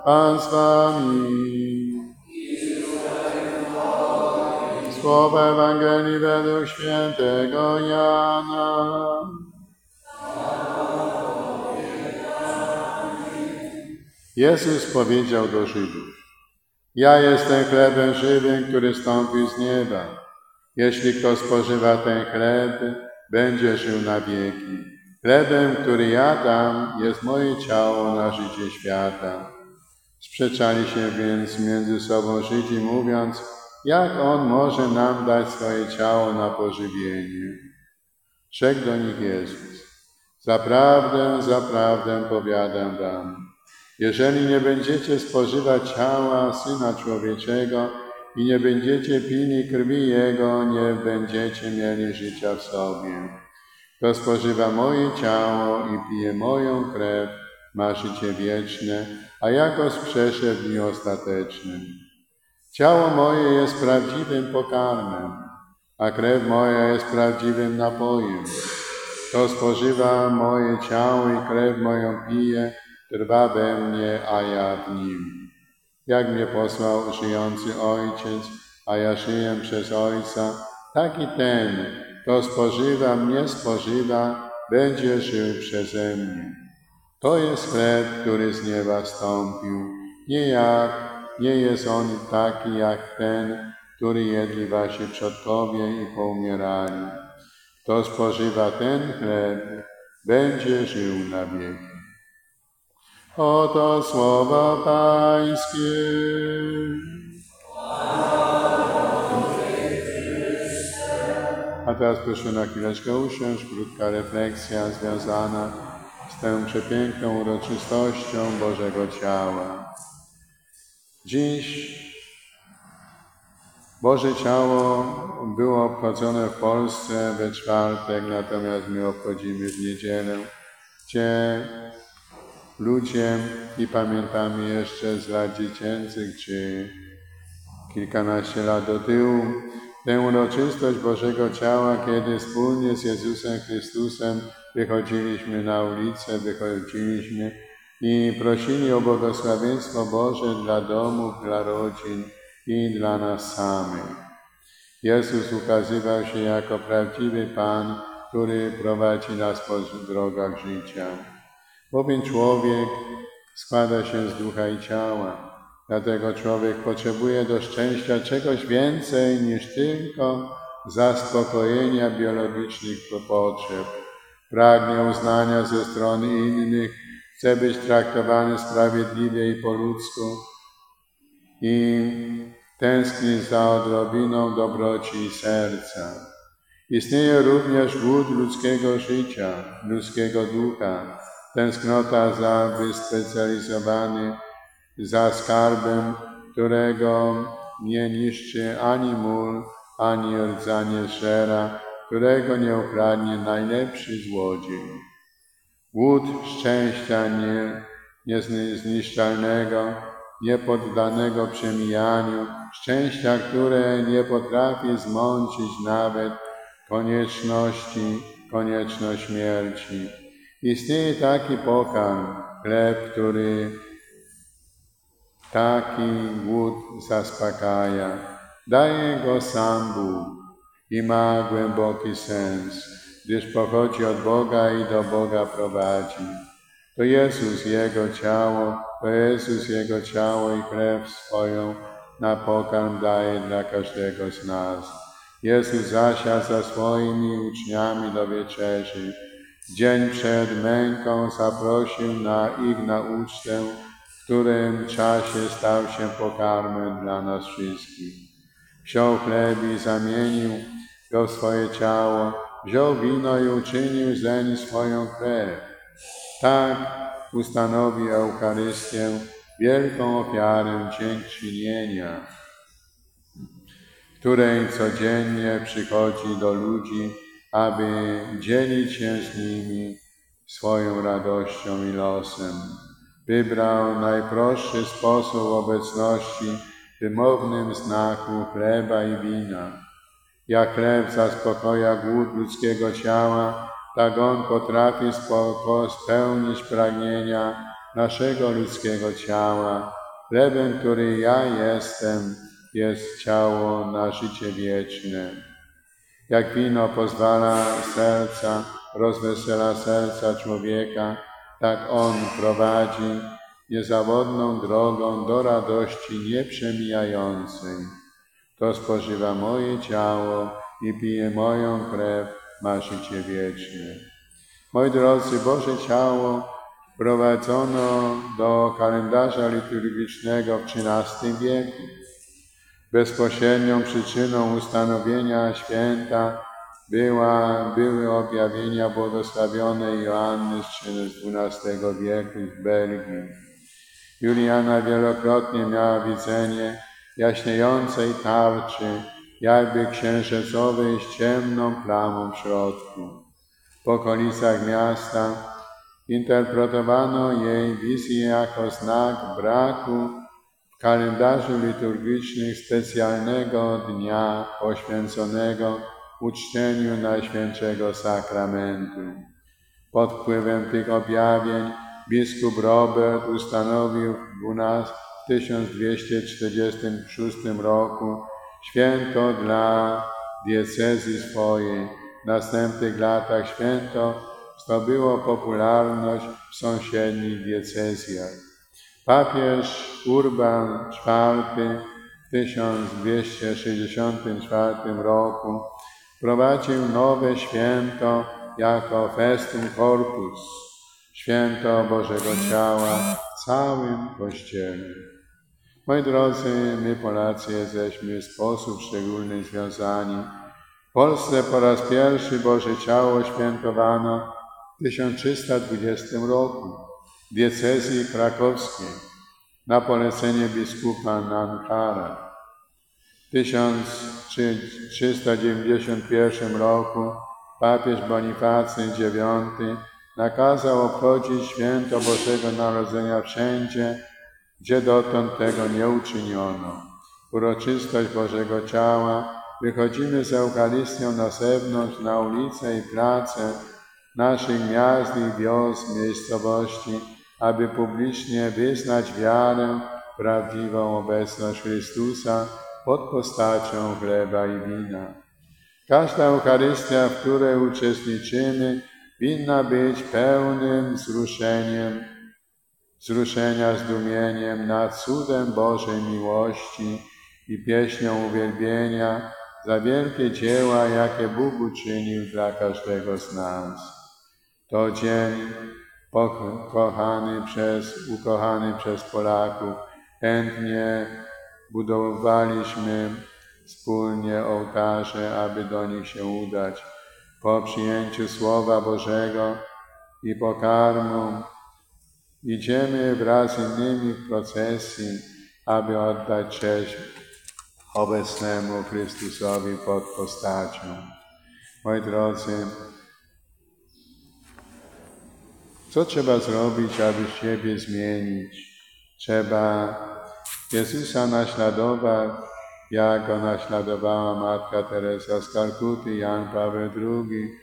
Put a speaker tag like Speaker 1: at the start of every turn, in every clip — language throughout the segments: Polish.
Speaker 1: Pan z wami. Słowa Ewangelii według świętego Jana. Jezus powiedział do Żydów: Ja jestem chlebem żywym, który stąpił z nieba. Jeśli kto spożywa ten chleb, będzie żył na wieki. Chlebem, który ja dam, jest moje ciało na życie świata. Sprzeczali się więc między sobą Żydzi, mówiąc: jak on może nam dać swoje ciało na pożywienie? Rzekł do nich Jezus: Zaprawdę, zaprawdę powiadam wam, jeżeli nie będziecie spożywać ciała Syna Człowieczego i nie będziecie pili krwi Jego, nie będziecie mieli życia w sobie. Kto spożywa moje ciało i pije moją krew, ma życie wieczne, a ja go wskrzeszę w dniu ostatecznym. Ciało moje jest prawdziwym pokarmem, a krew moja jest prawdziwym napojem. Kto spożywa moje ciało i krew moją pije, trwa we mnie, a ja w nim. Jak mnie posłał żyjący Ojciec, a ja żyję przez Ojca, tak i ten, kto spożywa mnie spożywa, będzie żył przeze mnie. To jest chleb, który z nieba stąpił. Nie jest on taki jak ten, który jedli wasi przodkowie i poumierali. Kto spożywa ten chleb, będzie żył na wieki. Oto słowa Pańskie. A teraz proszę na chwileczkę usiąść, krótka refleksja związana z tą przepiękną uroczystością Bożego Ciała. Dziś Boże Ciało było obchodzone w Polsce we czwartek, natomiast my obchodzimy w niedzielę, gdzie ludzie, i pamiętamy jeszcze z lat dziecięcych, czy kilkanaście lat do tyłu, tę uroczystość Bożego Ciała, kiedy wspólnie z Jezusem Chrystusem wychodziliśmy na ulicę, i prosili o błogosławieństwo Boże dla domów, dla rodzin i dla nas samych. Jezus ukazywał się jako prawdziwy Pan, który prowadzi nas po drogach życia. Bowiem człowiek składa się z ducha i ciała. Dlatego człowiek potrzebuje do szczęścia czegoś więcej niż tylko zaspokojenia biologicznych potrzeb. Pragnie uznania ze strony innych, chce być traktowany sprawiedliwie i po ludzku i tęskni za odrobiną dobroci serca. Istnieje również głód ludzkiego życia, ludzkiego ducha, tęsknota za skarbem, którego nie niszczy ani mól, ani rdza nie zżera, którego nie ukradnie najlepszy złodziej. Głód szczęścia niezniszczalnego, niepoddanego przemijaniu, szczęścia, które nie potrafi zmącić nawet konieczność śmierci. Istnieje taki pokarm, chleb, który taki głód zaspokaja. Daje go sam Bóg i ma głęboki sens, gdyż pochodzi od Boga i do Boga prowadzi. To Jezus Jego ciało i krew swoją na pokarm daje dla każdego z nas. Jezus zasiadł za swoimi uczniami do wieczerzy. Dzień przed męką zaprosił ich na ucztę, w którym czasie stał się pokarmem dla nas wszystkich. Wziął chleb i zamienił go w swoje ciało, wziął wino i uczynił zeń swoją krew. Tak ustanowi Eucharystię, wielką ofiarę dziękczynienia, której codziennie przychodzi do ludzi, aby dzielić się z nimi swoją radością i losem. Wybrał najprostszy sposób obecności w wymownym znaku chleba i wina. Jak chleb zaspokaja głód ludzkiego ciała, tak on potrafi spełnić pragnienia naszego ludzkiego ciała. Chlebem, który ja jestem, jest ciało na życie wieczne. Jak wino pozwala serca, rozwesela serca człowieka, tak On prowadzi niezawodną drogą do radości nieprzemijającej. Kto spożywa moje ciało i pije moją krew, ma życie wieczne. Moi drodzy, Boże ciało wprowadzono do kalendarza liturgicznego w XIII wieku. Bezpośrednią przyczyną ustanowienia święta były objawienia błogosławionej Joanny z XII wieku w Belgii. Juliana wielokrotnie miała widzenie jaśniejącej tarczy, jakby księżycowej z ciemną plamą w środku. W okolicach miasta interpretowano jej wizję jako znak braku w kalendarzu liturgicznym specjalnego dnia poświęconego uczczeniu Najświętszego Sakramentu. Pod wpływem tych objawień biskup Robert ustanowił w 1246 roku święto dla diecezji swojej. W następnych latach święto zdobyło popularność w sąsiednich diecezjach. Papież Urban IV w 1264 roku wprowadził nowe święto jako Festum Corpus, święto Bożego Ciała w całym Kościele. Moi drodzy, my Polacy jesteśmy w sposób szczególny związani. W Polsce po raz pierwszy Boże Ciało świętowano w 1320 roku w diecezji krakowskiej na polecenie biskupa Nankara. W 1391 roku papież Bonifacy IX nakazał obchodzić święto Bożego Narodzenia wszędzie, gdzie dotąd tego nie uczyniono. Uroczystość Bożego Ciała wychodzimy z Eucharystią na zewnątrz, na ulice i place naszych miast i wiosek, miejscowości, aby publicznie wyznać wiarę w prawdziwą obecność Chrystusa pod postacią chleba i wina. Każda Eucharystia, w której uczestniczymy, winna być pełnym wzruszenia zdumieniem nad cudem Bożej miłości i pieśnią uwielbienia za wielkie dzieła, jakie Bóg uczynił dla każdego z nas. To dzień ukochany przez Polaków. Chętnie budowaliśmy wspólnie ołtarze, aby do nich się udać. Po przyjęciu Słowa Bożego i pokarmu idziemy wraz z innymi w procesji, aby oddać cześć obecnemu Chrystusowi pod postacią. Moi drodzy, co trzeba zrobić, aby siebie zmienić? Trzeba Jezusa naśladować, jak Go naśladowała Matka Teresa z Kalkuty, Jan Paweł II,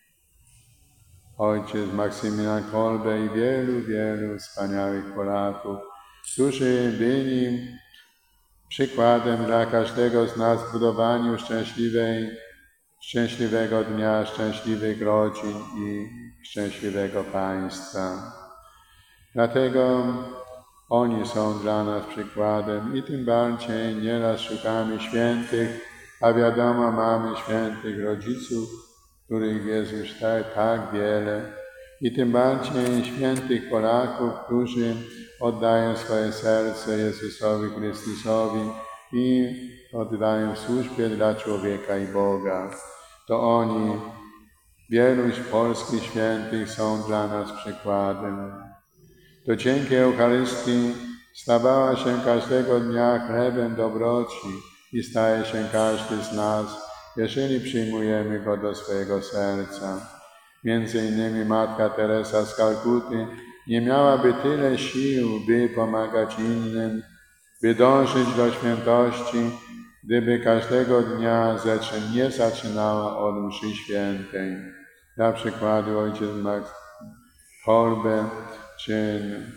Speaker 1: ojciec Maksymilian Kolbe i wielu wspaniałych Polaków, którzy byli przykładem dla każdego z nas w budowaniu szczęśliwego dnia, szczęśliwych rodzin i szczęśliwego państwa. Dlatego oni są dla nas przykładem i tym bardziej nieraz szukamy świętych, a wiadomo, mamy świętych rodziców, których jest już tak wiele, i tym bardziej świętych Polaków, którzy oddają swoje serce Jezusowi Chrystusowi i oddają w służbie dla człowieka i Boga. To oni, wielu polskich świętych, są dla nas przykładem. To dzięki Eucharystii stawała się każdego dnia chlebem dobroci i staje się każdy z nas, jeżeli przyjmujemy Go do swojego serca. Między innymi Matka Teresa z Kalkuty nie miałaby tyle sił, by pomagać innym, by dążyć do świętości, gdyby każdego dnia nie zaczynała od mszy świętej. Dla przykładu ojciec Max Kolbe czy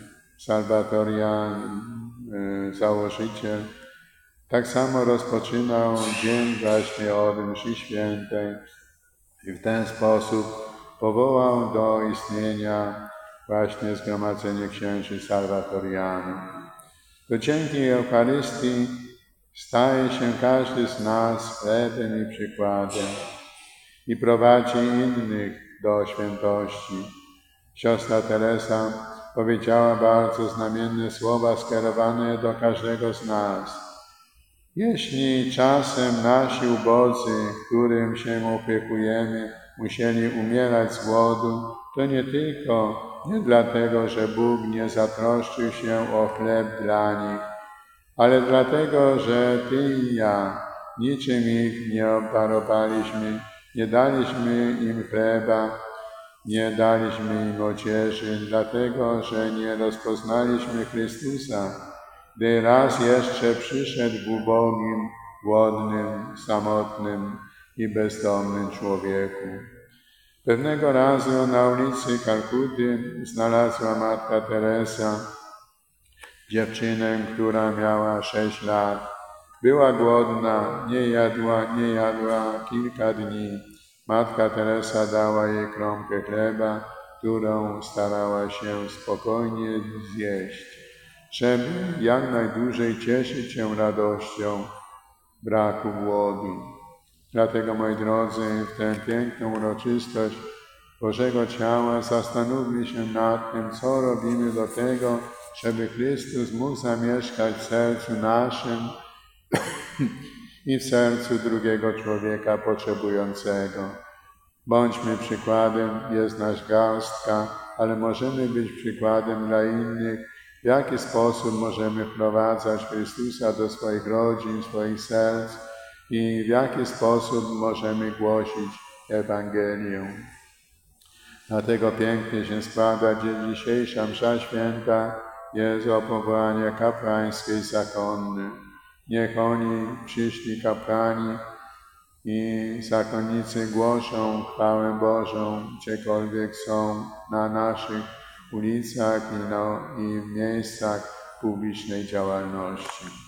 Speaker 1: Salvatorian, założyciel, tak samo rozpoczynał dzień właśnie od mszy świętej i w ten sposób powołał do istnienia właśnie Zgromadzenie Księży Salvatorianów. To dzięki Eucharystii staje się każdy z nas chlebem i przykładem i prowadzi innych do świętości. Siostra Teresa powiedziała bardzo znamienne słowa skierowane do każdego z nas. Jeśli czasem nasi ubodzy, którym się opiekujemy, musieli umierać z głodu, to nie dlatego, że Bóg nie zatroszczył się o chleb dla nich, ale dlatego, że Ty i ja niczym ich nie obdarowaliśmy, nie daliśmy im chleba, nie daliśmy im odzieży, dlatego, że nie rozpoznaliśmy Chrystusa, gdy raz jeszcze przyszedł w ubogim, głodnym, samotnym i bezdomnym człowieku. Pewnego razu na ulicy Kalkuty znalazła Matka Teresa dziewczynę, która miała 6 lat. Była głodna, nie jadła kilka dni. Matka Teresa dała jej kromkę chleba, którą starała się spokojnie zjeść, żeby jak najdłużej cieszyć się radością braku głodu. Dlatego, moi drodzy, w tę piękną uroczystość Bożego Ciała zastanówmy się nad tym, co robimy do tego, żeby Chrystus mógł zamieszkać w sercu naszym i w sercu drugiego człowieka potrzebującego. Bądźmy przykładem, jest nasz garstka, ale możemy być przykładem dla innych, w jaki sposób możemy wprowadzać Chrystusa do swoich rodzin, swoich serc i w jaki sposób możemy głosić Ewangelię. Dlatego pięknie się składa, że dzisiejsza msza święta jest o powołanie kapłańskiej zakonnej. Niech oni, przyszli kapłani i zakonnicy, głoszą chwałę Bożą, gdziekolwiek są, na naszych ulicach i w miejscach publicznej działalności.